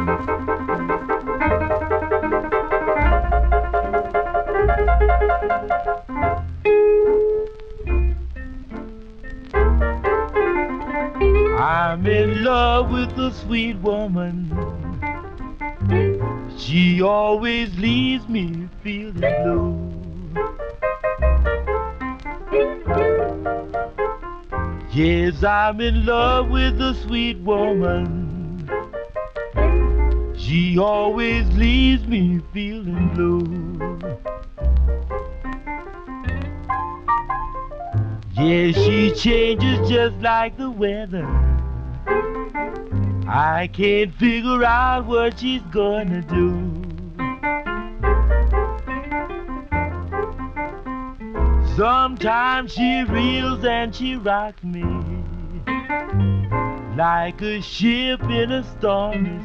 I'm in love with a sweet woman. She always leaves me feeling blue. Yes, I'm in love with a sweet woman. She always leaves me feeling blue. Yeah, she changes just like the weather. I can't figure out what she's gonna do. Sometimes she reels and she rocks me like a ship in a stormy